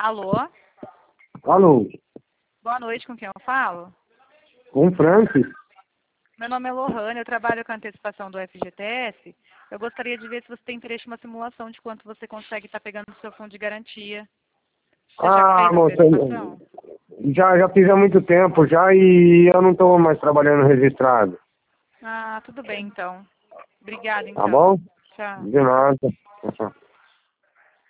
Alô? Alô, Boa noite, com quem eu falo? com o Francis? Meu nome é Lohane, eu trabalho com a antecipação do FGTS. Eu gostaria de ver se você tem interesse em uma simulação de quanto você consegue estar pegando do seu fundo de garantia. Você já fez a Moça, antecipação? já fiz há muito tempo já e eu não estou mais trabalhando registrado. Ah, tudo bem então. Obrigada Tá então. bom? Tchau. De nada. Tchau.